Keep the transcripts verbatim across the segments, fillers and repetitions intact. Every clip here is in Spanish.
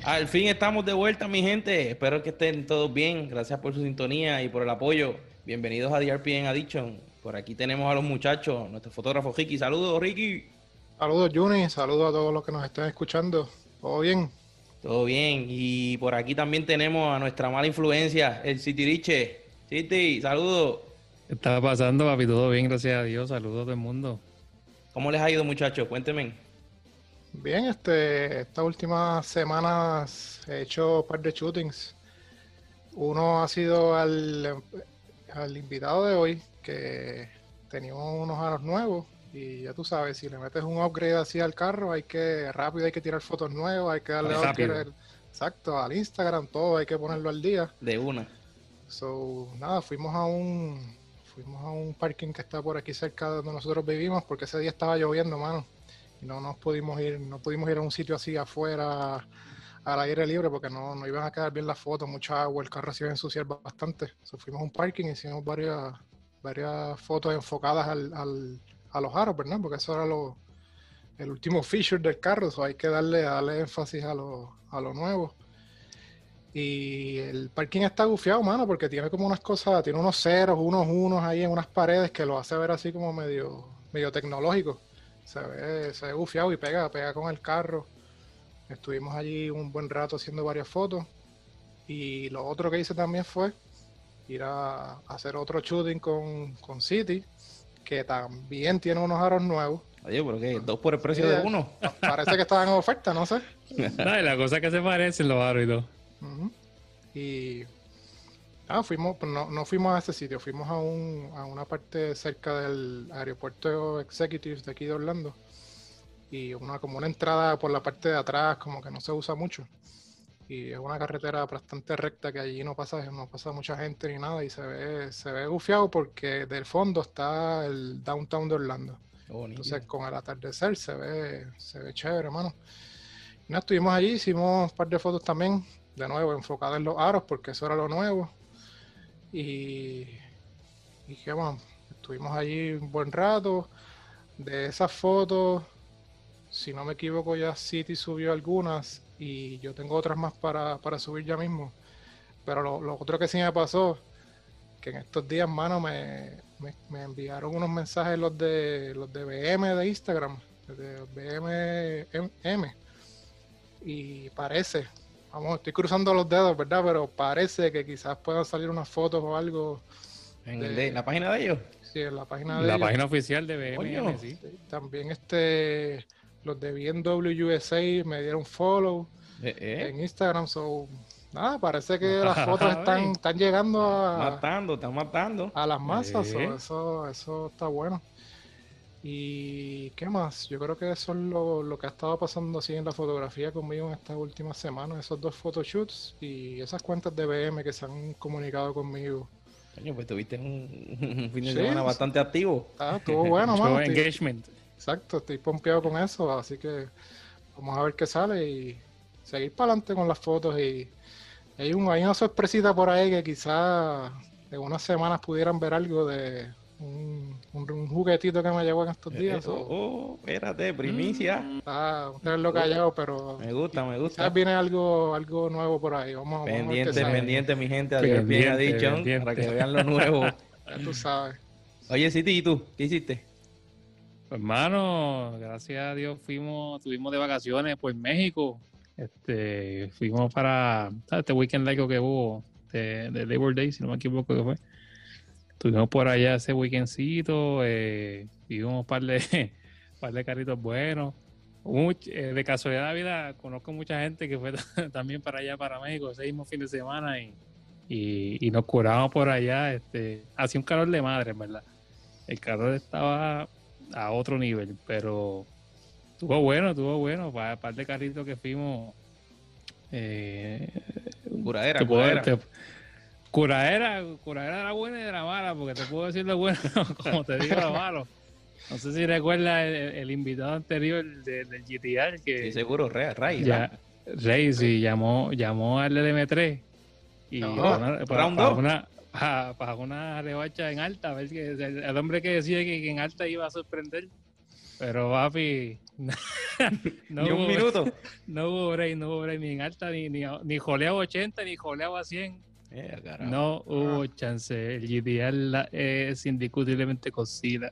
Al fin estamos de vuelta, mi gente. Espero que estén todos bien. Gracias por su sintonía y por el apoyo. Bienvenidos a D R P en Addiction. Por aquí tenemos a los muchachos, nuestro fotógrafo Ricky. Saludos, Ricky. Saludos, Juni. Saludos a todos los que nos estén escuchando. ¿Todo bien? Todo bien. Y por aquí también tenemos a nuestra mala influencia, el City Riche. City, saludos. ¿Qué está pasando, papi? Todo bien, gracias a Dios. Saludos a todo el mundo. ¿Cómo les ha ido, muchachos? Cuéntenme. Bien, este, estas últimas semanas he hecho un par de shootings. Uno ha sido al, al invitado de hoy, que tenía unos aros nuevos. Y ya tú sabes, si le metes un upgrade así al carro, hay que, rápido hay que tirar fotos nuevas, hay que darle Rápido. upgrade, exacto, al Instagram, todo, hay que ponerlo al día. De una. So, nada, fuimos a un fuimos a un parking que está por aquí cerca de donde nosotros vivimos, porque ese día estaba lloviendo, mano, y no nos pudimos ir, no pudimos ir a un sitio así afuera al aire libre porque no, no iban a quedar bien las fotos, mucha agua, el carro se iba a ensuciar bastante. So, fuimos a un parking y hicimos varias, varias fotos enfocadas al, al, a los aros, ¿verdad? Porque eso era lo, el último feature del carro, so hay que darle, darle énfasis a lo, a lo nuevo. Y el parking está gufiado, mano, porque tiene como unas cosas, tiene unos ceros, unos unos ahí en unas paredes que lo hace ver así como medio, medio tecnológico. Se ve, se ve gufiado y pega, pega con el carro. Estuvimos allí un buen rato haciendo varias fotos. Y lo otro que hice también fue ir a, a hacer otro shooting con, con City, que también tiene unos aros nuevos. Oye, pero ¿qué? ¿Dos por el precio Sí, de uno? parece que estaban en oferta, no sé. Dale, la cosa que se parecen los aros y todo. Uh-huh. Y ah, fuimos, pero no, no fuimos a ese sitio, fuimos a, un, a una parte cerca del aeropuerto Executive de aquí de Orlando. Y una como una entrada por la parte de atrás, como que no se usa mucho. Y es una carretera bastante recta que allí no pasa, no pasa mucha gente ni nada. Y se ve, se ve gufiado porque del fondo está el downtown de Orlando. Oh, Entonces con el atardecer se ve, se ve chévere, hermano. Y nada, estuvimos allí, hicimos un par de fotos también, de nuevo enfocadas en los aros porque eso era lo nuevo. Y, y qué más, estuvimos allí un buen rato. De esas fotos, si no me equivoco, ya City subió algunas y yo tengo otras más para, para subir ya mismo. Pero lo, lo otro que sí me pasó, que en estos días, mano, me, me, me enviaron unos mensajes los de los de B M de Instagram, de B M M, y parece, vamos, estoy cruzando los dedos, ¿verdad? Pero parece que quizás puedan salir unas fotos o algo ¿En de, el de, la página de ellos? sí, en la página de La ellos. página oficial de B M M, Coño. sí. Sí, también este, los de B M W U S A me dieron follow Eh, eh. en Instagram, so nada, parece que las fotos están, Ay, están llegando a, Matando, están matando. a las masas, so eh. eso, eso está bueno. Y qué más, yo creo que eso es lo, lo que ha estado pasando así en la fotografía conmigo en estas últimas semanas, esos dos photoshoots y esas cuentas de B M que se han comunicado conmigo. Coño, pues tuviste un, un fin de Sí, semana bastante activo. está, estuvo bueno, Mucho mano. estoy- engagement. exacto, estoy pompeado con eso, así que vamos a ver qué sale y seguir para adelante con las fotos. Y hay, un, hay una sorpresita por ahí que quizás en unas semanas pudieran ver algo de un, un- un juguetito que me llegó en estos Eh, eh, días. oh, o- oh, espérate, primicia. Está, tenerlo callado, pero Me gusta, me gusta. quizás viene algo, algo nuevo por ahí. Vamos, vamos a ver qué Pendiente, sale. pendiente, mi gente, a D R P en Pendiente, Addiction, pendiente. para que vean lo nuevo. Ya tú sabes. Oye, City, ¿y tú? ¿Qué hiciste? Hermano, gracias a Dios fuimos, estuvimos de vacaciones por México. Este, fuimos para ¿sabes? Este weekend largo que hubo de, de Labor Day, si no me equivoco que fue. Estuvimos por allá ese weekendcito, eh, vimos un par de, par de carritos buenos. Much- eh, de casualidad de la vida, conozco mucha gente que fue también para allá, para México, ese mismo fin de semana y, y, y nos curamos por allá. Este, hacía un calor de madre, en verdad. El calor estaba a otro nivel, pero estuvo bueno, estuvo bueno. Para el par de carritos que fuimos, eh, Curadera, te puedo, curadera. te- Curaera, curaera de la buena y de la mala, porque te puedo decir lo bueno como te digo lo malo. No sé si recuerdas el, el invitado anterior de- del G T R Sí, que seguro, Ray, Ray, ya Rey sí, llamó, llamó al L M tres y No, para una, para, round para dos. una, para, para una rebacha en alta, a ver que el, el hombre que decía que, que en alta iba a sorprender, Pero, papi, no, Ni un hubo, minuto. no hubo break, no hubo break, ni en alta, ni, ni, ni joleado ochenta, ni joleado a cien. Eh, carajo. No hubo Ah. chance. El G T R es indiscutiblemente Godzilla.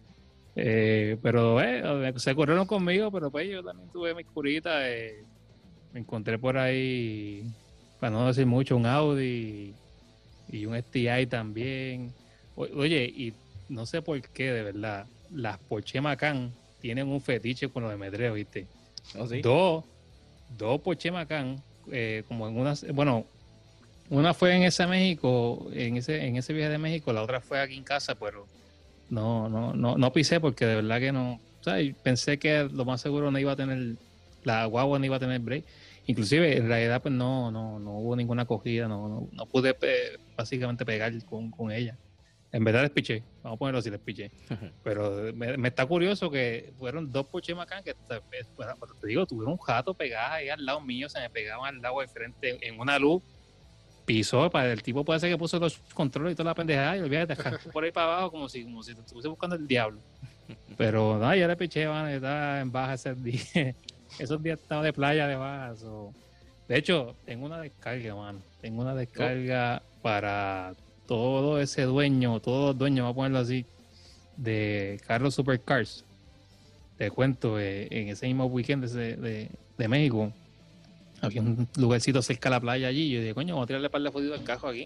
Eh, pero eh, se corrieron conmigo, pero pues yo también tuve mi curita. Eh, me encontré por ahí, para no decir mucho, un Audi y un S T I también. O- oye, y no sé por qué, de verdad, las Porsche Macan tienen un fetiche con los M tres, ¿viste? ¿Oh, sí? Dos, dos Porsche Macan, eh, como en unas, bueno, una fue en ese México, en ese, en ese viaje de México, la otra fue aquí en casa, pero no, no, no, no pisé porque de verdad que no, o sea, y pensé que lo más seguro no iba a tener, la guagua no iba a tener break. Inclusive en realidad pues no, no, no hubo ninguna acogida, no, no, no pude pe- básicamente pegar con, con ella. En verdad les piché, vamos a ponerlo así, les piché. Pero me, me está curioso que fueron dos Porsche Macan que, te, bueno, pero te digo, tuvieron un jato pegada ahí al lado mío, se me pegaban al lado de frente en una luz, pisó, para el tipo puede ser que puso los controles y toda la pendejada y olvídate, arrancó por ahí para abajo como si, como si te estuviese buscando el diablo. Pero no, ya le piché, man, estaba en baja ese día. Esos días estaba de playa de baja. So. De hecho, tengo una descarga, mano. Tengo una descarga para todo ese dueño, todos los dueños, vamos a ponerlo así, de Carlos Supercars. Te cuento, eh, en ese mismo weekend de, de, de México, había un lugarcito cerca de la playa allí. Y yo dije, coño, vamos a tirarle para la fotito al cajo aquí.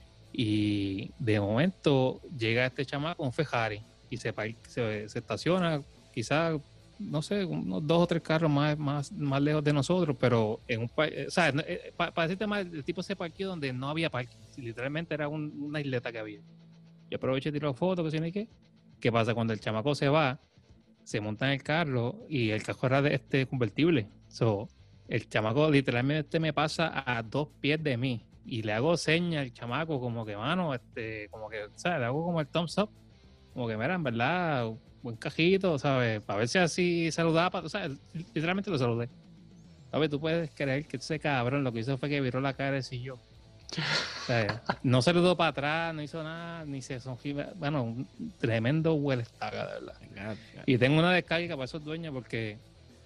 Y de momento llega este chamaco, un Ferrari, y se, se, se estaciona, quizás, no sé, unos dos o tres carros más, más, más lejos de nosotros, pero en un o sea, para, para decirte más, el tipo se parqueó donde no había parking, literalmente era un, una isleta que había. Yo aproveché y tiré fotos, que si no hay qué. ¿Qué pasa? Cuando el chamaco se va, se monta en el carro y el carro era de este convertible. So, el chamaco literalmente me pasa a dos pies de mí y le hago señas al chamaco como que, mano, este, como que, ¿sabes? Le hago como el thumbs up, como que, mira, en verdad, buen cajito, ¿sabes? Para ver si así saludaba, o sea, literalmente lo saludé. ¿Sabes? Tú puedes creer que ese cabrón lo que hizo fue que viró la cara y yo. O sea, no saludó para atrás, no hizo nada, ni se sonrió. Bueno, un tremendo huele estaca, de verdad. God, God. Y tengo una descarga para esos dueños porque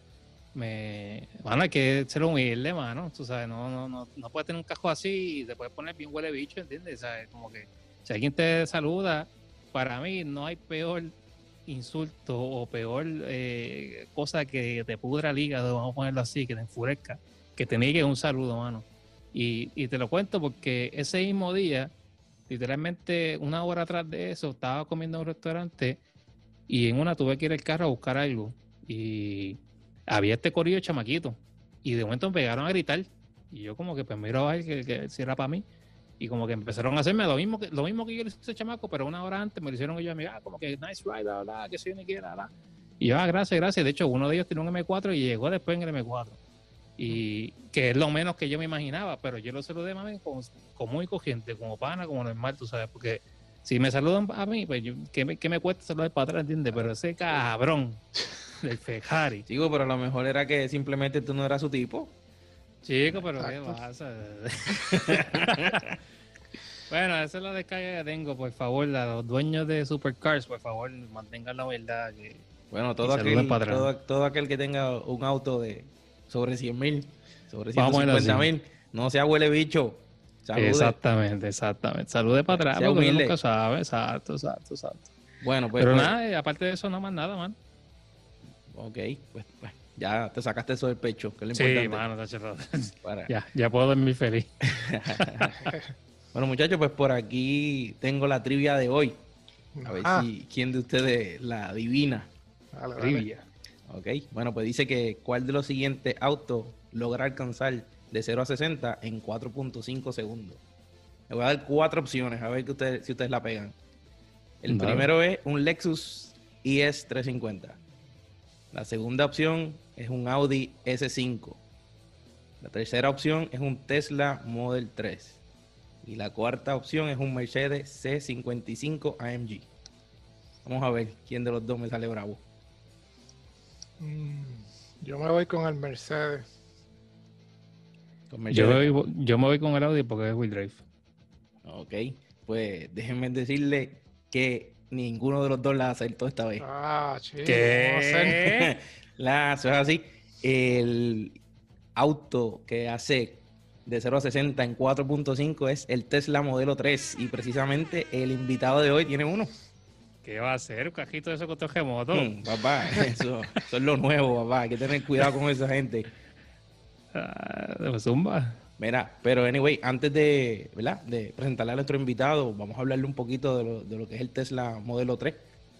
me, bueno, hay que ser humilde, mano. Tú sabes, no, no, no, no puedes tener un casco así y te puedes poner bien huele bicho, ¿entiendes? ¿Sabes? Como que si alguien te saluda, para mí no hay peor insulto o peor eh, cosa que te pudra el hígado, vamos a ponerlo así, que te enfurezca, que te niegue un saludo, mano. Y, y te lo cuento porque ese mismo día, literalmente una hora atrás de eso, estaba comiendo en un restaurante y en una tuve que ir al carro a buscar algo y había este corillo de chamaquito y de momento me pegaron a gritar y yo como que pues miro a ver que, que si era para mí y como que empezaron a hacerme lo mismo que lo mismo que yo le hice a ese chamaco, pero una hora antes me lo hicieron ellos a mí, ah, como que nice ride, bla, bla, que soy yo ni quiera, bla. Y yo, ah, gracias, gracias. De hecho, uno de ellos tiene un eme cuatro y llegó después en el eme cuatro. Y que es lo menos que yo me imaginaba, pero yo lo saludé, mami, como, como muy cogiente, como pana, como normal, tú sabes, porque si me saludan a mí, pues yo, ¿qué, me, ¿qué me cuesta saludar para atrás, entiendes? Pero ese cabrón del Ferrari. Digo, pero a lo mejor era que simplemente tú no eras su tipo. Chico, pero Exacto. ¿qué pasa? Bueno, esa es la descarga que tengo, por favor, los dueños de Supercars, por favor, mantengan la verdad. Que... Bueno, todo Y saluden aquel, para atrás. todo, todo aquel que tenga un auto de sobre cien mil, sobre Vamos a ponerlo ciento cincuenta así. mil, no sea huele bicho. Salude. Exactamente, exactamente. Salude para atrás, Sea porque uno humilde. nunca sabe. Exacto, exacto, exacto. Bueno, pues, Pero pues, nada, eh, aparte de eso, no más nada, man. ok, pues, pues, ya te sacaste eso del pecho, que es lo Sí, importante. mano, está cerrado. Para- Ya, ya puedo dormir feliz. Bueno, muchachos, pues por aquí tengo la trivia de hoy. A ver Ah, si quién de ustedes la adivina. dale, dale. Trivia. Ok, bueno, pues dice que cuál de los siguientes autos logra alcanzar de cero a sesenta en cuatro punto cinco segundos. Le voy a dar cuatro opciones, a ver que ustedes, si ustedes la pegan. El Dale. primero es un Lexus I S trescientos cincuenta. La segunda opción es un Audi ese cinco. La tercera opción es un Tesla Model tres. Y la cuarta opción es un Mercedes C cincuenta y cinco A M G. Vamos a ver quién de los dos me sale bravo. Mm, yo me voy con el Mercedes. Con Yo, Mercedes. voy- yo me voy con el Audi porque es wheel drive. Ok, pues déjenme decirle que ninguno de los dos la acertó esta vez. Ah, chico, ¿Qué? ¿cómo va a ser? La, eso es así. El auto que hace de cero a sesenta en cuatro punto cinco es el Tesla Modelo tres. Y precisamente el invitado de hoy tiene uno. ¿Qué va a hacer? ¿Un cajito de eso con terremoto? Hmm, papá, eso, eso es lo nuevo, papá. Hay que tener cuidado con esa gente. Ah, de zumba. Mira, pero anyway, antes de, ¿verdad? de presentarle a nuestro invitado, vamos a hablarle un poquito de lo, de lo que es el Tesla Modelo tres.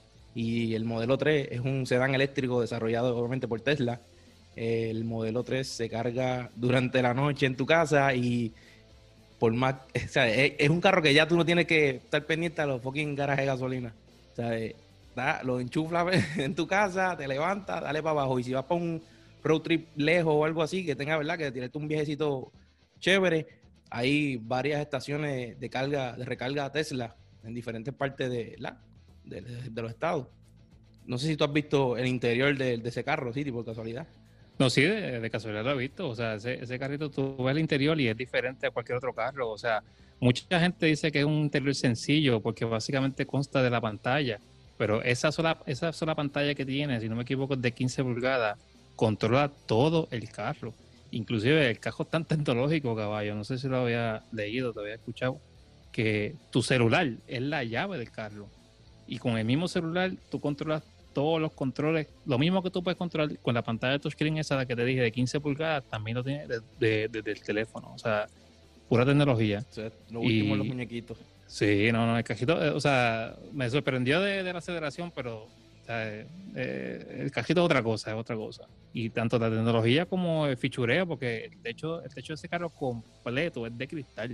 Y el Modelo tres es un sedán eléctrico desarrollado obviamente por Tesla. El Modelo tres se carga durante la noche en tu casa y por más, o sea, es, es un carro que ya tú no tienes que estar pendiente a los fucking garajes de gasolina. O sea, eh, da, lo enchuflas en tu casa, te levantas, dale para abajo. Y si vas para un road trip lejos o algo así, que tenga, ¿verdad? Que tirarte un viajecito chévere, hay varias estaciones de carga, de recarga Tesla en diferentes partes de, la, de, de, de los estados. No sé si tú has visto el interior de, de ese carro, sí, por casualidad. No, sí, de, de casualidad lo he visto. O sea, ese, ese carrito tú ves el interior y es diferente a cualquier otro carro. O sea, mucha gente dice que es un interior sencillo porque básicamente consta de la pantalla. Pero esa sola, esa sola pantalla que tiene, si no me equivoco, es de quince pulgadas, controla todo el carro. Inclusive el carro es tan tecnológico, caballo. No sé si lo había leído, te había escuchado, que tu celular es la llave del carro. Y con el mismo celular tú controlas todos los controles, lo mismo que tú puedes controlar con la pantalla de touchscreen esa que te dije de quince pulgadas, también lo tienes desde de, de, de, el teléfono, o sea, pura tecnología. O sea, lo último y, los muñequitos. Sí, no, no, el cajito, eh, o sea, me sorprendió de, de la aceleración, pero o sea, eh, el cajito es otra cosa, es otra cosa. Y tanto la tecnología como el fichureo, porque el techo, el techo de ese carro completo es de cristal.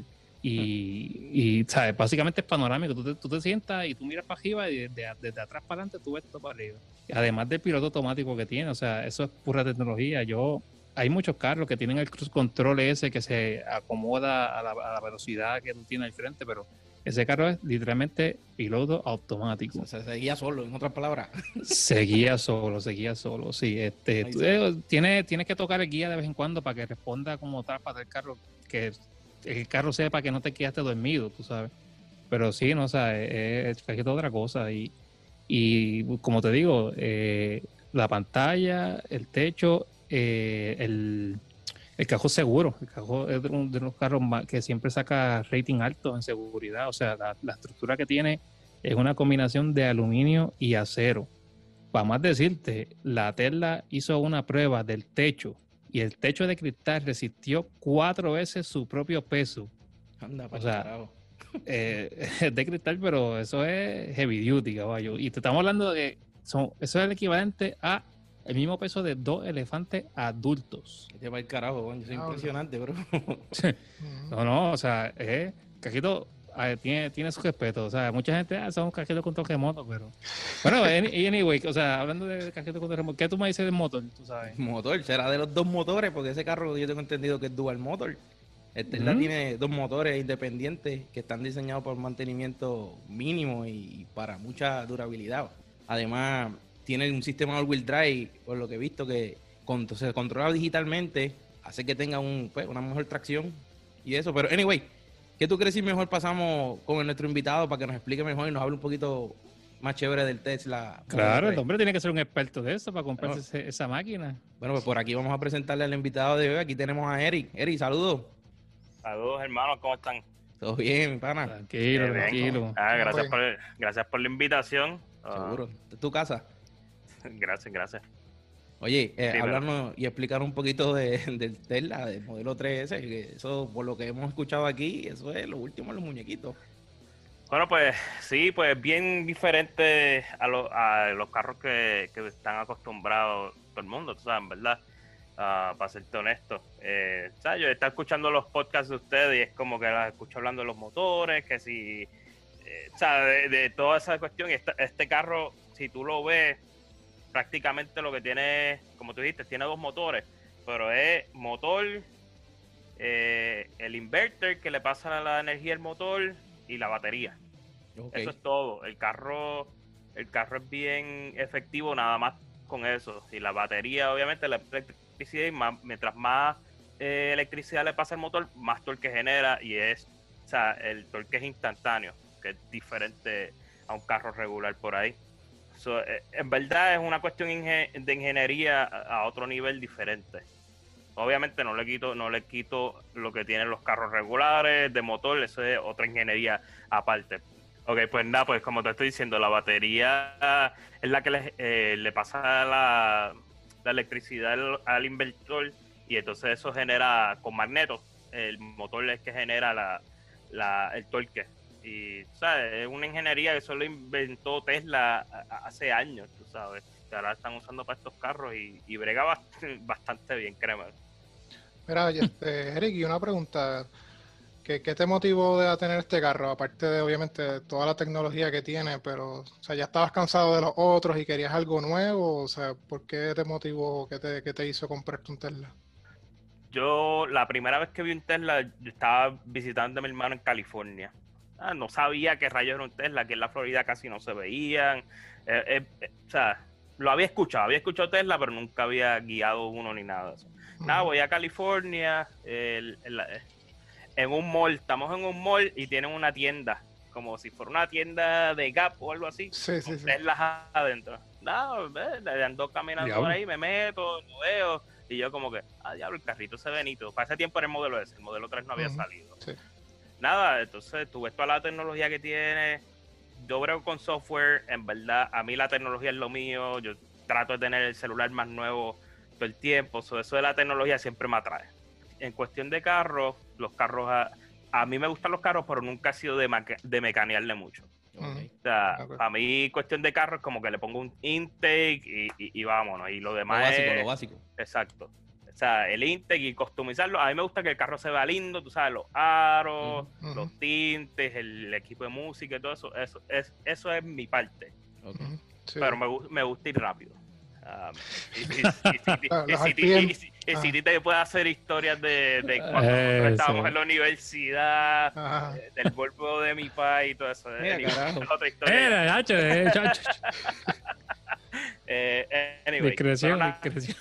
Y, y ¿sabes? Básicamente es panorámico. Tú te, tú te sientas y tú miras para arriba y desde, desde atrás para adelante tú ves todo para arriba. Además del piloto automático que tiene, o sea, eso es pura tecnología. Yo, hay muchos carros que tienen el cruise control ese que se acomoda a la, a la velocidad que tú tienes al frente, pero ese carro es literalmente piloto automático. O sea, se guía solo, en otras palabras. Se guía solo, se guía solo, sí. Este, tú, eh, tienes, tienes que tocar el guía de vez en cuando para que responda como tal para el carro, que el carro sepa que no te quedaste dormido, tú sabes. Pero sí, no, o sea, es, es, es otra cosa. Y, y como te digo, eh, la pantalla, el techo, eh, el, el cajón seguro. El cajón es de, un, de los carros más, que siempre saca rating alto en seguridad. O sea, la, la estructura que tiene es una combinación de aluminio y acero. Para más decirte, la Tesla hizo una prueba del techo y el techo de cristal resistió cuatro veces su propio peso. Anda, o sea, carajo. Eh, es de cristal, pero eso es heavy duty, caballo. Y te estamos hablando de son, eso es el equivalente a el mismo peso de dos elefantes adultos. Este va el carajo, bueno, eso es Ah, impresionante, bro. No, no, o sea, eh, cajito eh, tiene, tiene su respeto. O sea, mucha gente ah, son cajitos con terremoto, pero. Bueno, anyway, o sea, hablando de cajitos con terremoto, ¿qué tú me dices del motor? Tú sabes. Motor, será de los dos motores, porque ese carro yo tengo entendido que es dual motor. El Tesla ¿Mm? tiene dos motores independientes que están diseñados para mantenimiento mínimo y para mucha durabilidad. Además, tiene un sistema all-wheel drive, por lo que he visto, que se controla digitalmente, hace que tenga un, pues, una mejor tracción y eso. Pero, anyway, ¿qué tú crees si mejor pasamos con nuestro invitado para que nos explique mejor y nos hable un poquito más chévere del Tesla? Claro, el hombre tiene que ser un experto de eso para comprarse bueno, ese, esa máquina. Bueno, pues por aquí vamos a presentarle al invitado de hoy. Aquí tenemos a Eric. Eric, saludos. Saludos, hermanos, ¿cómo están? Todo bien, mi pana. Tranquilo, tranquilo. Ah, gracias, por, gracias por la invitación. Seguro. ¿Es tu casa? Gracias, gracias. Oye, eh, sí, hablarnos y explicar un poquito de, del Tesla, del modelo tres ese, que eso, por lo que hemos escuchado aquí, eso es lo último de los muñequitos. Bueno, pues sí, pues bien diferente a, lo, a los carros que, que están acostumbrados todo el mundo, tú sabes, ¿verdad? Uh, para serte honesto, eh, o sea, yo estaba escuchando los podcasts de ustedes y es como que las escucho hablando de los motores, que si, eh, o sea, de, de toda esa cuestión. Y este, este carro, si tú lo ves, prácticamente lo que tiene, como tú dijiste, tiene dos motores, pero es motor, eh, el inverter que le pasa la energía al motor y la batería. Okay. Eso es todo. El carro, el carro es bien efectivo nada más con eso. Y la batería, obviamente, la electricidad, y más, mientras más eh, electricidad le pasa al motor, más torque genera, y es, o sea, el torque es instantáneo, que es diferente a un carro regular por ahí. So, eh, en verdad es una cuestión inge- de ingeniería a, a otro nivel diferente. Obviamente no le quito no le quito lo que tienen los carros regulares de motor, eso es otra ingeniería aparte. Ok, pues nada, pues como te estoy diciendo, la batería es la que le, eh, le pasa la, la electricidad al, al inversor, y entonces eso genera con magnetos. El motor es que genera la, la, el torque. Y, ¿sabes? Es una ingeniería que solo inventó Tesla hace años, tú sabes. Que ahora están usando para estos carros y, y brega bast- bastante bien, créeme. Mira, este, Eric, y una pregunta. ¿Qué, qué te motivó de a tener este carro? Aparte de, obviamente, toda la tecnología que tiene, pero, o sea, ¿ya estabas cansado de los otros y querías algo nuevo? O sea, ¿por qué te motivó, qué te, qué te hizo comprarte un Tesla? Yo, la primera vez que vi un Tesla, yo estaba visitando a mi hermano en California. Ah, no sabía qué rayos era un Tesla, aquí en la Florida casi no se veían. Eh, eh, eh, o sea, lo había escuchado, había escuchado Tesla, pero nunca había guiado uno ni nada de eso. Nada, Ujú. voy a California, el- el- eh, en un mall, estamos en un mall y tienen una tienda, como si fuera una tienda de Gap o algo así, Sí, sí, con sí. Teslas adentro. Nada, ve, ando caminando Diablo. por ahí, me meto, lo veo, y yo como que, ah, diablo, el carrito se ve nítido. Para ese tiempo era el modelo S, el modelo tres no había Ujú. salido. Sí. Nada, entonces tú ves toda la tecnología que tiene. Yo brego con software, en verdad, a mí la tecnología es lo mío. Yo trato de tener el celular más nuevo todo el tiempo. So, eso de la tecnología siempre me atrae. En cuestión de carros, los carros, a, a mí me gustan los carros, pero nunca he sido de, maca- de mecanearle mucho. Ujú. O sea, Ok. para mí cuestión de carros es como que le pongo un intake y, y- y vámonos. Y lo Lo demás básico, es... lo básico. Exacto. O sea, el intake y customizarlo. A mí me gusta que el carro se vea lindo, tú sabes, los aros, Ujú. Ujú. los tintes, el equipo de música y todo eso. Eso es, eso es mi parte. Ok. Ujú. Sí. Pero me, gu- me gusta ir rápido. Um, y, y- y- y- Ah, y los si- y- R P M. y si- y Ah. si te puede hacer historias de, de cuando nosotros estábamos Eso. en la universidad, Ajá. eh, del Volvo de mi país y todo eso. Mira, Anyway, carajo. es otra historia. ya. Era, chacho, eh, chacho. Eh, anyway, Discreción, pero nada, discreción.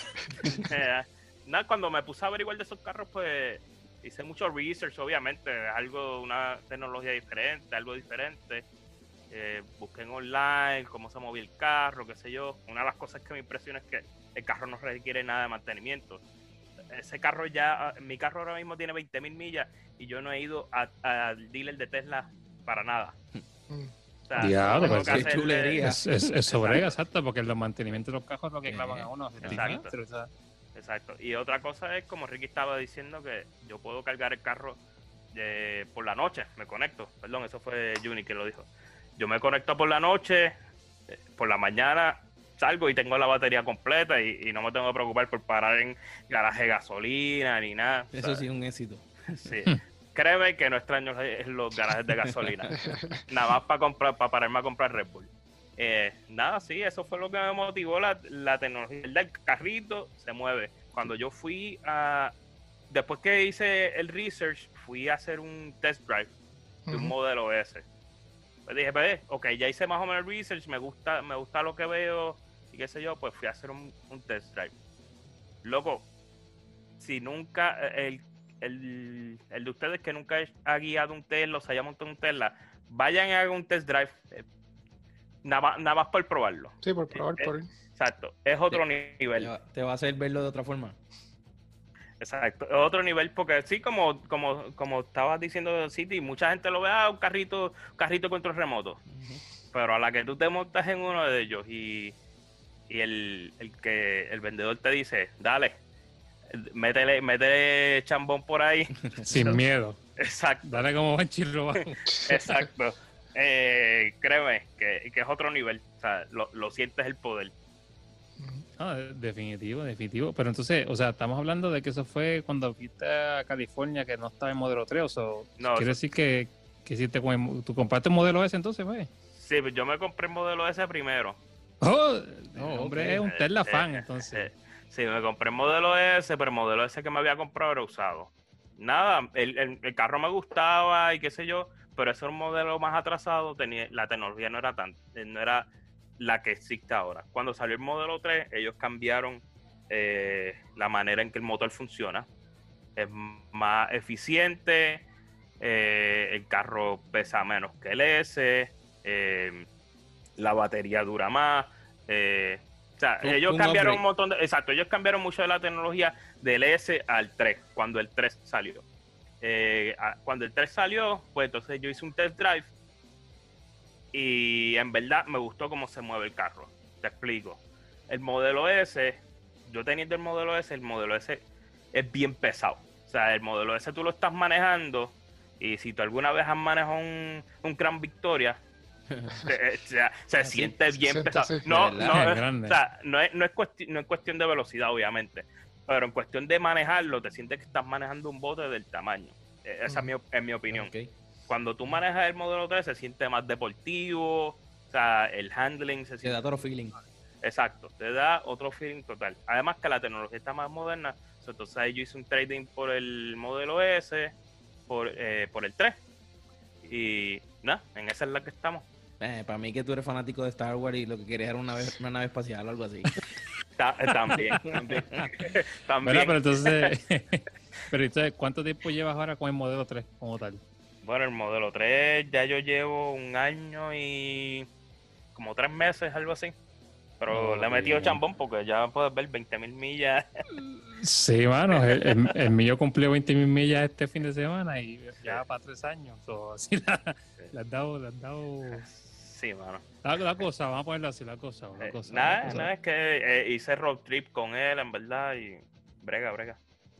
Eh, nada, cuando me puse a averiguar de esos carros, pues hice mucho research, obviamente, algo, una tecnología diferente, algo diferente. Eh, busqué en online cómo se movía el carro, qué sé yo. Una de las cosas que me impresiona es que el carro no requiere nada de mantenimiento. Ese carro ya, mi carro ahora mismo tiene veinte mil millas y yo no he ido a- al dealer de Tesla para nada. Mm. O sea, Diablo, solo tengo pues, que qué hacerle- chulería. Es, es, es sobrega, exacto, porque los mantenimientos de los cajos es lo que Eh, clavan a uno. exacto. O sea, Exacto. Y otra cosa es, como Ricky estaba diciendo, que yo puedo cargar el carro eh, por la noche, me conecto. Perdón, eso fue Juni que lo dijo. Yo me conecto por la noche, eh, por la mañana salgo y tengo la batería completa y, y no me tengo que preocupar por parar en garaje de gasolina ni nada. Eso ¿sabes? sí es un éxito. Sí. Créeme que no extraño los garajes de gasolina. Nada más para comprar, para pararme a comprar Red Bull. Eh, nada, sí, eso fue lo que me motivó la, la tecnología. El carrito se mueve. Cuando yo fui a... Después que hice el research, fui a hacer un test drive de un Ujú. modelo S. Pues dije, pues, ok, ya hice más o menos el research, me gusta, me gusta lo que veo y qué sé yo, pues fui a hacer un, un test drive. Loco, si nunca, el, el, el de ustedes que nunca ha guiado un Tesla o se haya montado un Tesla, vayan y hagan un test drive, eh, nada, más, nada más por probarlo. Sí, por probar, Eh, por... Exacto, es otro Te nivel. va, te va a hacer verlo de otra forma. Exacto, es otro nivel porque sí, como, como, como estabas diciendo, City, mucha gente lo ve, ah, un carrito, un carrito control remoto. Ujú. Pero a la que tú te montas en uno de ellos y, y el, el que el vendedor te dice, dale, métele, métele chambón por ahí. sin miedo. Exacto, Dale como buen chirro. exacto. Eh, créeme que, que es otro nivel. O sea, lo, lo sientes el poder. Ujú. No, definitivo, definitivo. Pero entonces, o sea, estamos hablando de que eso fue cuando fuiste a California, que no estaba en modelo tres. O sea, No, quiere eso- decir que, que si te, tú compraste el modelo ese entonces, güey. Sí, yo me compré el modelo ese primero. Oh, el Oh, hombre ok. es un Tesla Eh, fan, eh, entonces. eh, sí, me compré el modelo ese, pero el modelo ese que me había comprado era usado. Nada, el, el- el carro me gustaba y qué sé yo, pero ese era un modelo más atrasado, tenía, la tecnología no era tan, eh, no era la que existe ahora. Cuando salió el modelo tres, ellos cambiaron eh, la manera en que el motor funciona. Es más eficiente, eh, el carro pesa menos que el S, eh, la batería dura más. Eh, o sea, Un- ellos un cambiaron upgrade. un montón de... Exacto, ellos cambiaron mucho de la tecnología del S al tres, cuando el tres salió. Eh, a- cuando el tres salió, pues entonces yo hice un test drive y en verdad me gustó cómo se mueve el carro. Te explico. El modelo S, yo teniendo el modelo S, el modelo S es bien pesado. O sea, el modelo S tú lo estás manejando y si tú alguna vez has manejado un, un Crown Victoria, se, se- se Así, siente se bien siente pesado. así. No, De no, verdad. Es grande. o sea, no es, no, es cuesti- no es cuestión de velocidad, obviamente, pero en cuestión de manejarlo, te sientes que estás manejando un bote del tamaño. Eh, Esa es mi, es mi opinión. Ok. Cuando tú manejas el modelo tres, se siente más deportivo, o sea, el handling se Te siente... da todo feeling. Exacto, te da otro feeling total. Además que la tecnología está más moderna, so, entonces ahí yo hice un trading por el modelo S, por, eh, por el tres, y nada, en esa es la que estamos. Eh, para mí que tú eres fanático de Star Wars y lo que querías era una, nave- una nave espacial o algo así. Ta- eh, también, también. También. ¿Verdad? Pero entonces, pero entonces, ¿cuánto tiempo llevas ahora con el modelo tres como tal? Bueno, el modelo tres ya yo llevo un año y como tres meses, algo así. Pero Oh, le he metido bien. chambón porque ya puedes ver veinte mil millas. Sí, mano, el, el- el mío cumplió veinte mil millas este fin de semana y ya para tres años. So, así la, le has dado, le has dado Sí, mano. la, la cosa, vamos a ponerlo así, la cosa, la Eh, cosa. nada, la cosa. nada, es que eh, hice road trip con él, en verdad, y brega, brega.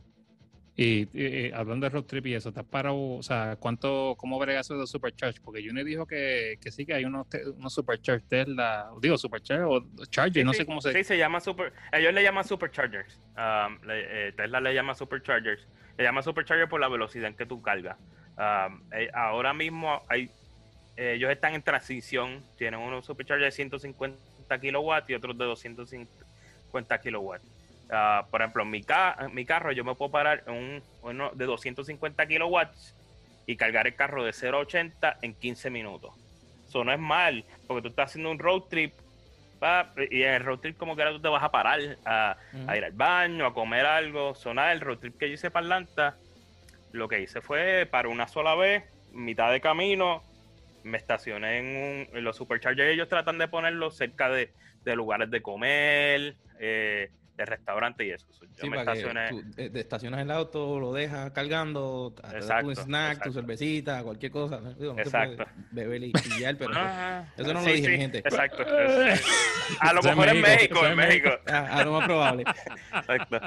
Y, y- y hablando de road trip y eso, ¿te has parado? O sea, ¿cuánto, cómo brega eso de supercharge? Porque Juni dijo que, que sí, que hay unos, te- unos supercharge Tesla, digo supercharge o charger, Sí, no sí, sé cómo se... sí, se llama super. Ellos le llaman superchargers. Um, le- eh, Tesla le llama superchargers. Le llama supercharger por la velocidad en que tú cargas. Um, eh, ahora mismo hay, eh, ellos están en transición. Tienen unos superchargers de ciento cincuenta kilowatts y otros de doscientos cincuenta kilowatts. Ah, por ejemplo, en mi, ca en mi carro yo me puedo parar en un, uno de doscientos cincuenta kilowatts y cargar el carro de cero a ochenta en quince minutos. Eso no es mal, porque tú estás haciendo un road trip. Pa, y en el road trip como que ahora tú te vas a parar a, Ujú. a ir al baño, a comer algo. Sonar el road trip que yo hice para Atlanta, lo que hice fue para una sola vez, mitad de camino, me estacioné en, un, en los superchargers. Ellos tratan de ponerlos cerca de, de lugares de comer, eh, de restaurantes y eso. Yo Sí, me para que estacioné. tú eh, te estacionas el auto, lo dejas cargando, te das tu Exacto, snack, tu exacto. cervecita, cualquier cosa. ¿no? Digo, no Exacto. se puede beber y chillar, pero pues, Ah, eso no lo sí, dije, sí, mi gente. Exacto. Es- a lo Eso es mejor en México, México, eso en es México. a, a lo más probable. Exacto.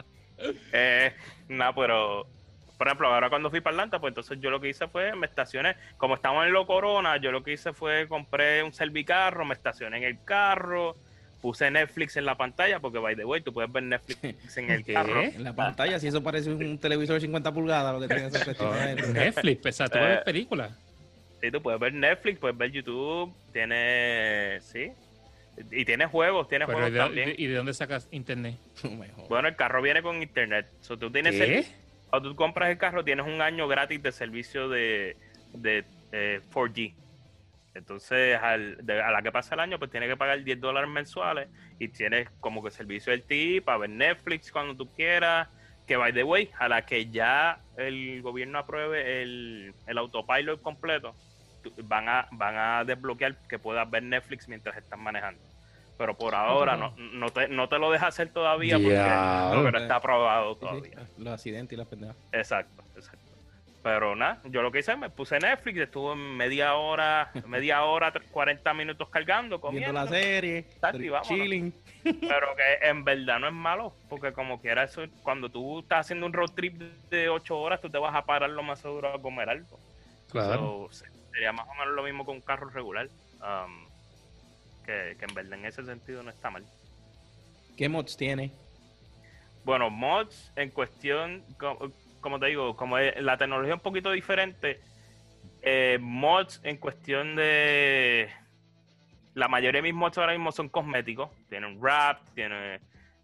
Eh, nada, pero por ejemplo, ahora cuando fui para Atlanta, pues entonces yo lo que hice fue, me estacioné, como estamos en Lo Corona, yo lo que hice fue compré un servicarro, me estacioné en el carro, puse Netflix en la pantalla, porque by the way, tú puedes ver Netflix en el ¿Qué? carro. En la pantalla, si eso parece un televisor de cincuenta pulgadas, lo que tiene esa cuestión Oh, adentro. Netflix, o sea, tú Eh, ves películas. Sí, tú puedes ver Netflix, puedes ver YouTube, tiene, sí, y tiene juegos, tiene Pero juegos ¿y de, también. ¿y de dónde sacas internet? Mejor. Bueno, el carro viene con internet, so, tú tienes ¿Qué? el- cuando tú compras el carro tienes un año gratis de servicio de, de eh, cuatro G. Entonces, al, de- a la que pasa el año, pues tienes que pagar diez dólares mensuales y tienes como que servicio L T E para ver Netflix cuando tú quieras. Que, by the way, a la que ya el gobierno apruebe el, el autopilot completo, tú- van a, van a desbloquear que puedas ver Netflix mientras estás manejando. Pero por ahora no, no, te, no te lo deja hacer todavía porque, Diablo. porque no está aprobado Sí, sí, todavía. los accidentes y las pendejas. Exacto, exacto. Pero nada, yo lo que hice, me puse Netflix, estuve media hora, media hora, cuarenta minutos cargando, Viendo comiendo. la serie, Exacto, y vámonos. chilling. Pero que en verdad no es malo, porque como quiera eso, cuando tú estás haciendo un road trip de ocho horas, tú te vas a parar lo más seguro a comer algo. Claro. So, sería más o menos lo mismo con un carro regular. um, que, que en verdad en ese sentido no está mal. ¿Qué mods tiene? Bueno, mods en cuestión, como, como te digo, como es- la tecnología es un poquito diferente, eh, mods en cuestión de... La mayoría de mis mods ahora mismo son cosméticos. Tienen wrap, tienen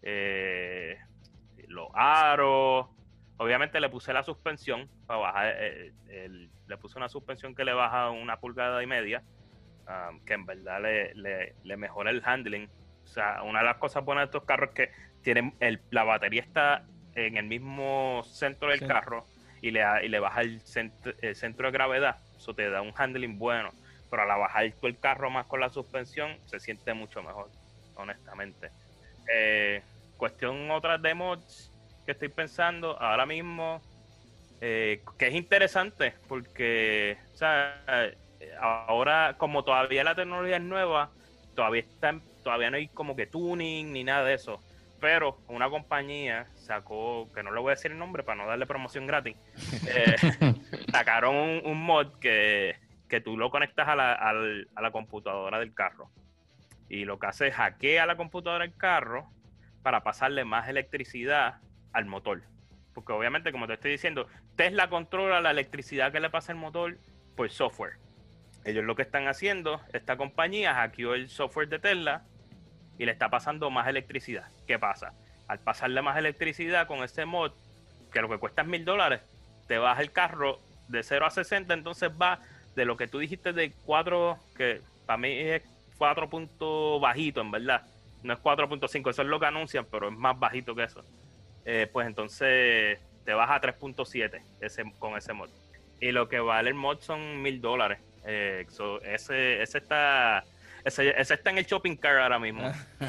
eh, los aros. Obviamente le puse la suspensión para bajar, eh, el- le puse una suspensión que le baja una pulgada y media, um, que en verdad le, le, le mejora el handling. O sea, una de las cosas buenas de estos carros es que tienen el, la batería está en el mismo centro del Sí. carro y le, y le baja el centro, el centro de gravedad. Eso te da un handling bueno. pero al bajar tú el carro más con la suspensión, se siente mucho mejor, honestamente. Eh, cuestión otras de mods que estoy pensando ahora mismo, eh, que es interesante, porque, o sea, ahora como todavía la tecnología es nueva, todavía, está, todavía no hay como que tuning ni nada de eso. Pero una compañía sacó, que no le voy a decir el nombre para no darle promoción gratis, eh, sacaron un, un mod que, que tú lo conectas a la, a, la, a la computadora del carro. Y lo que hace es hackea la computadora del carro para pasarle más electricidad al motor. Porque obviamente, como te estoy diciendo, Tesla controla la electricidad que le pasa al motor por software. Ellos lo que están haciendo, esta compañía hackeó el software de Tesla y le está pasando más electricidad. ¿Qué pasa? Al pasarle más electricidad con este mod, que lo que cuesta es mil dólares, te baja el carro de cero a sesenta, entonces va de lo que tú dijiste de cuatro, que para mí es cuatro puntos bajito, en verdad. No es cuatro punto cinco, eso es lo que anuncian, pero es más bajito que eso. Eh, pues entonces te baja a tres punto siete ese, con ese mod. Y lo que vale el mod son mil dólares. Eh, so, ese, ese está... Ese, ese está en el shopping cart ahora mismo.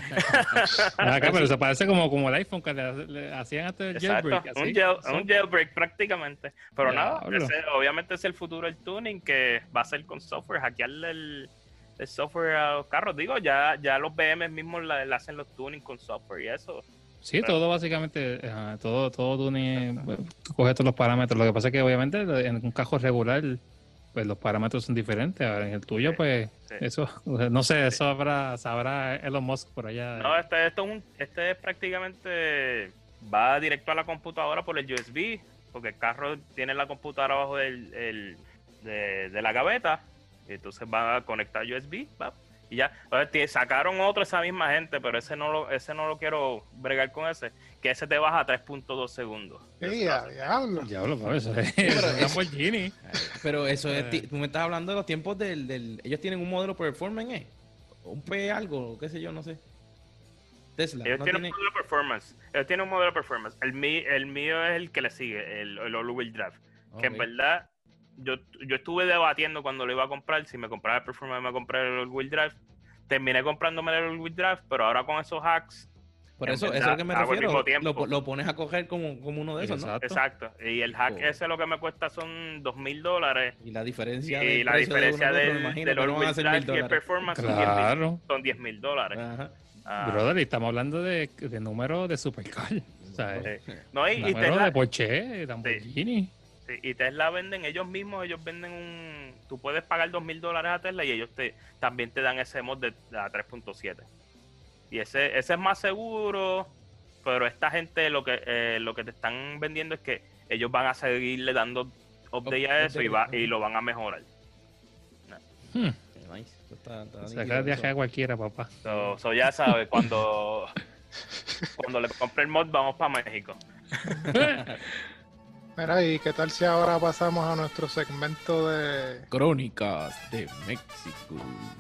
Acá, pero se parece como, como el iPhone que le, le hacían hasta el jailbreak. Exacto, un, jail, un jailbreak prácticamente. Pero ya, nada, ese, obviamente es el futuro del tuning, que va a ser con software, hackearle el, el software a los carros. Digo, ya, ya los B M W mismos le hacen los tuning con software y eso. Sí, pero, todo básicamente, uh, todo, todo tuning, bueno, coge todos los parámetros. Lo que pasa es que obviamente en un carro regular, pues los parámetros son diferentes. Ahora, en el tuyo, sí, pues, sí. eso, no sé, eso sí. habrá, sabrá Elon Musk por allá. No, este, esto es un, este es prácticamente, va directo a la computadora por el U S B, porque el carro tiene la computadora abajo del, el, de, de la gaveta, y entonces va a conectar U S B, va, y ya. Entonces, sacaron otro esa misma gente, pero ese no lo, ese no lo quiero bregar con ese, que ese te baja a tres punto dos segundos. Sí, ya, diablo. Diablo, por eso es. Pero, es, pero eso es, tú me estás hablando de los tiempos del, del ellos tienen un modelo performance, ¿eh? Un P algo, qué sé yo, no sé. Tesla. Ellos no tienen tiene... un modelo performance. Ellos tienen un modelo performance. El mío, el mío es el que le sigue, el, el all-wheel drive. Okay. Que en verdad, yo, yo estuve debatiendo cuando lo iba a comprar, si me compraba el performance me compré el all-wheel drive. Terminé comprándome el all-wheel drive, pero ahora con esos hacks. Por eso, verdad, eso es lo que me refiero. Lo, lo pones a coger como, como uno de esos, Exacto. ¿no? Exacto. Y el hack oh. ese lo que me cuesta son dos mil dólares. Y la diferencia y la diferencia de, del, del all-wheel drive y el performance claro. son diez mil dólares. Ajá. Ah. Brother, y estamos hablando de, de números de supercar. O sea, sí. No, y, y Tesla, de Porsche, Lamborghini. Sí. Sí, y Tesla venden ellos mismos, ellos venden un... Tú puedes pagar dos mil dólares a Tesla y ellos te también te dan ese mod de, de a tres punto siete. Y ese, ese es más seguro, pero esta gente lo que eh, lo que te están vendiendo es que ellos van a seguirle dando update a eso y, va, y lo van a mejorar. No. Hmm. Nice. Está, está Sacar viaje a cualquiera, papá. So, so ya sabes, cuando, cuando le compre el mod vamos para México. Mira, ¿y qué tal si ahora pasamos a nuestro segmento de... Crónicas de México?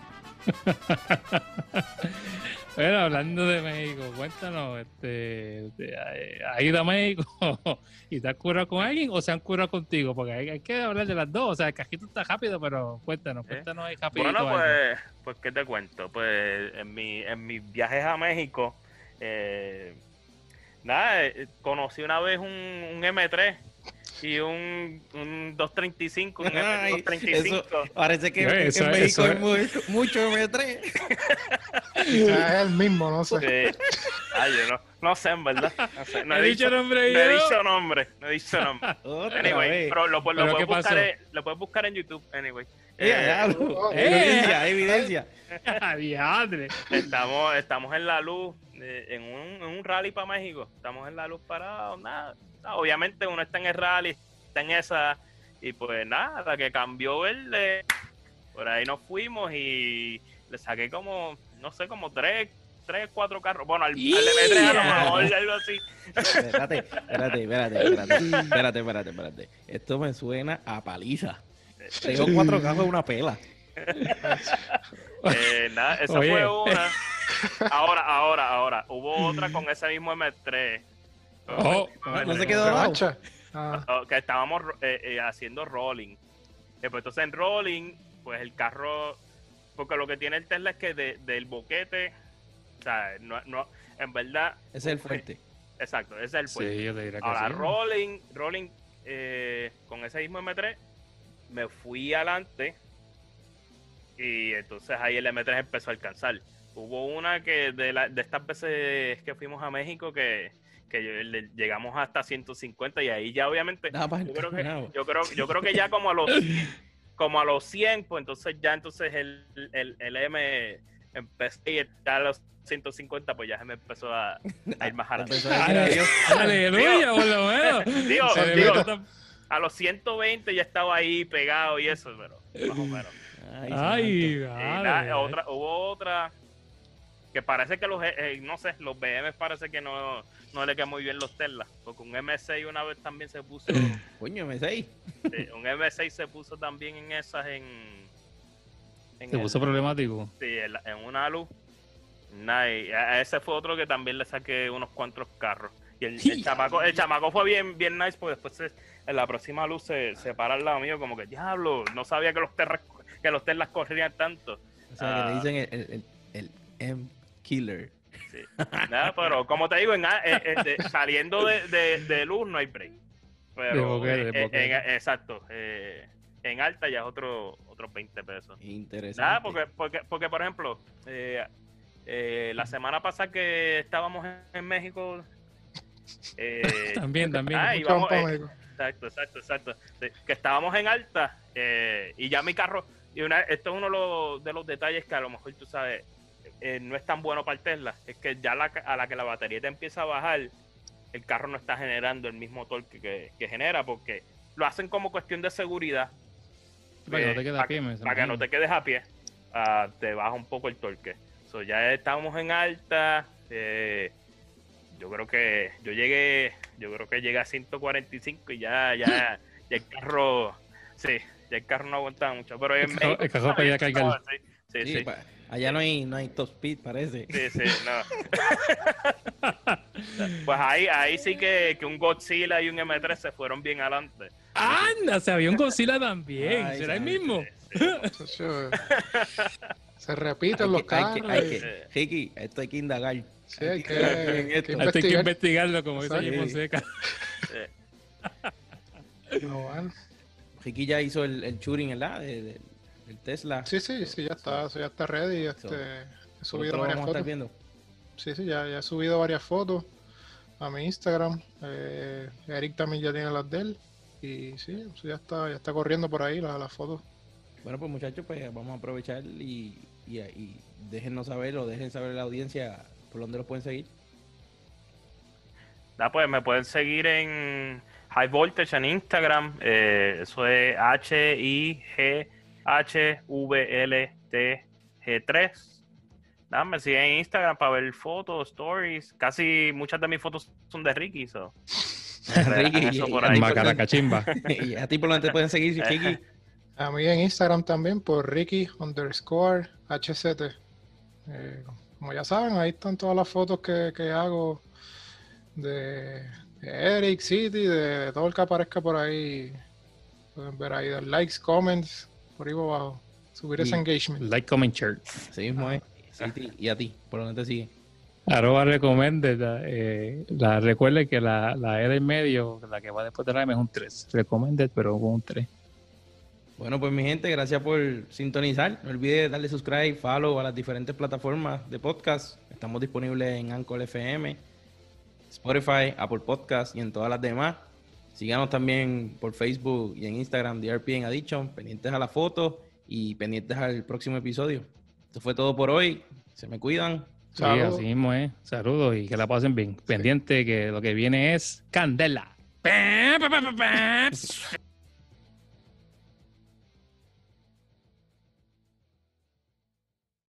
Bueno, hablando de México, cuéntanos, este, ¿has ido a México y te has curado con alguien o se han curado contigo? Porque hay, hay que hablar de las dos, o sea, el cajito está rápido, pero cuéntanos, ¿Eh? cuéntanos ahí rapidito. Bueno, pues, pues, ¿qué te cuento? Pues, en, mi, en mis viajes a México, eh, nada, conocí una vez un, un M tres y un, un doscientos treinta y cinco, un Ay, doscientos treinta y cinco. Eso, parece que sí, eso, en México eso, hay muy, mucho M tres. Quizás es el mismo, no sé. Sí. Ay, yo no, no sé, en verdad. No, sé. no he, he dicho, dicho nombre. No he dicho nombre. No he dicho nombre. Anyway, vez. pero lo, lo, ¿Pero puedes buscar en, lo puedes buscar en YouTube. Anyway. Eh, eh, oh, eh, evidencia, evidencia. Diadre. Estamos, estamos en la luz, eh, en, un, en un rally para México. Estamos en la luz parados, nada. Obviamente uno está en el rally, está en esa, y pues nada, la que cambió verde, por ahí nos fuimos y le saqué como, no sé, como tres, tres, cuatro carros. Bueno, al, yeah. al M tres a lo mejor, algo así. Espérate, espérate, espérate, espérate, espérate, espérate, espérate. Esto me suena a paliza. Tengo cuatro carros y una pela. eh, nada, esa Oye. fue una. Ahora, ahora, ahora. Hubo otra con ese mismo M tres. Oh, no, no se quedó abajo. Ah. Que estábamos eh, eh, haciendo rolling. Eh, pues entonces en rolling pues el carro, porque lo que tiene el Tesla es que de, del boquete, o sea, no, no, en verdad... Ese es el fuerte. Exacto, ese es el fuerte. Sí, yo te diría que Ahora, sí. rolling, rolling eh, con ese mismo M tres, me fui adelante y entonces ahí el M tres empezó a alcanzar. Hubo una que de, la, de estas veces que fuimos a México que, que yo- le- llegamos hasta ciento cincuenta y ahí ya obviamente Da pa'l yo creo que carajo. yo creo, yo creo que ya como a los cien, como a los cien, pues entonces ya entonces el, el, el M empezó y ya a los ciento cincuenta pues ya se me empezó a, a ir más adelante. Empezó a decir adiós. Aleluya, por lo menos. Digo, Se le digo, ve tanta- a los ciento veinte ya estaba ahí pegado y eso, pero más o menos. Ay, Ay, santo. Y vale. la- otra, hubo otra que parece que los, eh, no sé, los B M parece que no, no le quedan muy bien los Tesla, porque un M seis una vez también se puso, Coño, M seis. eh, un M seis se puso también en esas, en, en, Se el- puso problemático. sí, en, la- en una luz. Nah, y a- a ese fue otro que también le saqué unos cuantos carros. Y el, el chamaco, el chamaco fue bien, bien nice, porque después se- en la próxima luz se, se para al lado mío, como que diablo, no sabía que los Teslas, que los Teslas corrían tanto. O sea, que Ah. le dicen el, el, el, el M-Killer. Sí. Nada, pero como te digo, en, a- eh, eh, de- saliendo de, de, de luz no hay break. Pero, De boquete, de eh, eh, boquete. en- exacto. eh, en alta ya es otro, otros veinte pesos. Interesante. Nada, porque, porque, porque por ejemplo, eh, eh, la semana pasada que estábamos en, en México, eh, También, también. ah, Mucho íbamos, vamos eh, pa' México. exacto, exacto, exacto. De- que estábamos en alta eh, y ya mi carro, y una, esto es uno de los, de los detalles que a lo mejor tú sabes, eh, no es tan bueno para el Tesla, es que ya la, a la que la batería te empieza a bajar, el carro no está generando el mismo torque que, que genera, porque lo hacen como cuestión de seguridad. Para que no te eh, quedes a para pie, que- me para que no te quedes a pie, ah, te baja un poco el torque. So, ya estamos en alta, eh, yo creo que yo llegué, yo creo que llegué a ciento cuarenta y cinco y ya, ya, ya el carro, sí, ya el carro no aguantaba mucho, pero en El carro- México, el carro para ir a cargar. Sí, sí, Sí, sí. pa- allá no hay, no hay top speed, parece. Sí, sí, no. Pues ahí, ahí sí que, que un Godzilla y un M tres se fueron bien adelante. Anda, se había un Godzilla también. Ay, ¿Será el santo. mismo? Chacho, se repiten Hay los que, hay carros. que, hay y- que, Ricky, esto hay que indagar. Sí, hay que, indagar hay en que esto. Hay que investigar. investigarlo, como dice Exacto. Jim Fonseca. Eh, No, bueno. Ricky ya hizo el, el shooting, ¿verdad? De- de- del Tesla. Sí, sí, sí, ya está, eso ya está ready. Este, So, he Nosotros subido lo varias vamos a estar fotos. viendo. Sí, sí, ya, ya he subido varias fotos a mi Instagram. Eh, Eric también ya tiene las de él. Y sí, eso ya está, ya está corriendo por ahí las, las fotos. Bueno, pues muchachos, pues vamos a aprovechar y, y, y déjennos saber o dejen saber a la audiencia por dónde los pueden seguir. nada, pues me pueden seguir en High Voltage en Instagram. eh, eso es H I G H V L T G tres. Nada, me siguen en Instagram para ver fotos, stories. Casi muchas de mis fotos son de Ricky. So. Ricky, eso y- por y- ahí. Macaracachimba. y a ti por dónde te pueden seguir, Ricky. A mí en Instagram también por Ricky underscore H Z T. Eh, como ya saben, ahí están todas las fotos que, que hago de, de Eric, City, de todo el que aparezca por ahí. Pueden ver ahí, dar likes, comments, por ahí por abajo. Subir ese Y- engagement. Like, comment, share. Así mismo es. Sí, sí. Y a ti, por dónde te siguen. Arroba recommended. La, eh, la, recuerde que la, la E del medio, la que va después de la M, es un tres. Recommended, pero con un tres. Bueno, pues mi gente, gracias por sintonizar. No olvides darle subscribe, follow a las diferentes plataformas de podcast. Estamos disponibles en Anchor F M, Spotify, Apple Podcast y en todas las demás. Síganos también por Facebook y en Instagram, D R P en Addiction, pendientes a la foto y pendientes al próximo episodio. Esto fue todo por hoy. Se me cuidan. Sí, Saludos. así mismo es. Saludos y que la pasen bien. Pendiente que lo que viene es Candela. Pa, pa, pa, pa, pa.